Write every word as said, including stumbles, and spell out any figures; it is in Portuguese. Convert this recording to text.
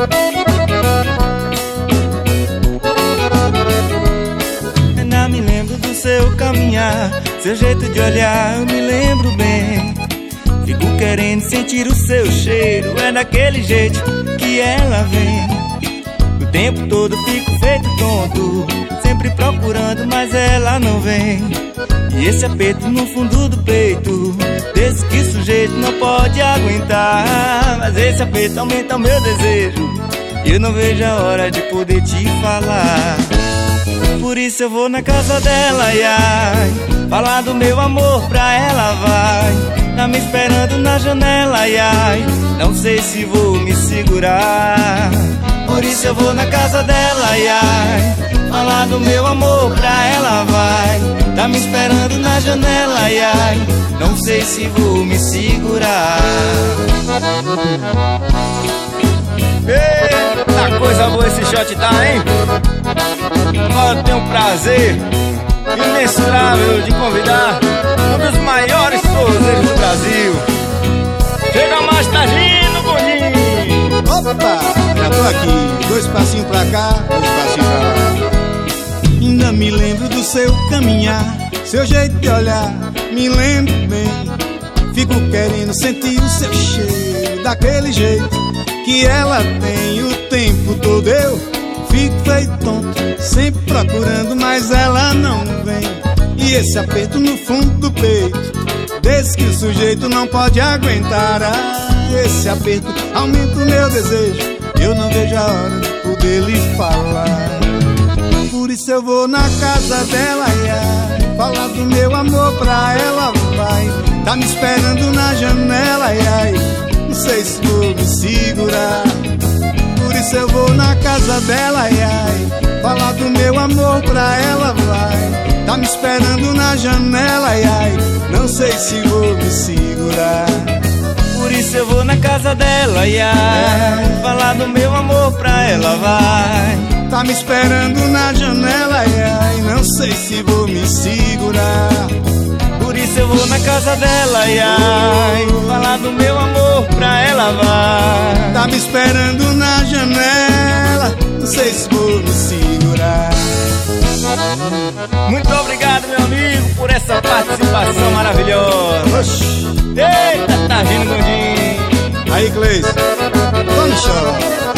Ainda me lembro do seu caminhar, seu jeito de olhar, eu me lembro bem. Fico querendo sentir o seu cheiro, é daquele jeito que ela vem. O tempo todo fico feito tonto, sempre procurando, mas ela não vem. E esse aperto no fundo do peito, desse que o sujeito não pode aguentar. Mas esse aperto aumenta o meu desejo, e eu não vejo a hora de poder te falar. Por isso eu vou na casa dela, ai, ai, falar do meu amor pra ela, vai. Tá me esperando na janela, ai, ai, não sei se vou me segurar. Por isso eu vou na casa dela, ai, ai, falar do meu amor pra ela, vai. Tá me esperando na janela, ai, ai, não sei se vou me segurar. Eita, coisa boa esse shot tá, hein? Agora eu tenho um prazer imensurável de convidar um dos maiores forrozeiros do Brasil. Chega mais, Tagino Gondim! Opa, já tô aqui, dois passinhos pra cá, dois passinhos pra lá. Ainda me lembro do seu caminhar, seu jeito de olhar, me lembro bem. Fico querendo sentir o seu cheiro, daquele jeito que ela tem o tempo todo. Eu fico feito tonto, sempre procurando, mas ela não vem. E esse aperto no fundo do peito, desse que o sujeito não pode aguentar. Ah, esse aperto aumenta o meu desejo, eu não vejo a hora de poder lhe falar. Por isso eu vou na casa dela, ai, ai, falar do meu amor pra ela, vai. Tá me esperando na janela, ai, ai, não sei se vou me segurar. Por isso eu vou na casa dela, ai, ai, falar do meu amor pra ela, vai. Tá me esperando na janela, ai, ai, não sei se vou me segurar. Por isso eu vou na casa dela, ai, ai, falar do meu amor pra ela, vai. Tá me esperando na janela, ai, ai, não sei se vou me segurar. Por isso eu vou na casa dela, ai, ai, falar do meu amor pra ela, vai. Tá me esperando na janela, não sei se vou me segurar. Muito obrigado, meu amigo, por essa participação maravilhosa. Oxi. Eita, Tagino Gondim! Aí, Cleis, vamos chorar.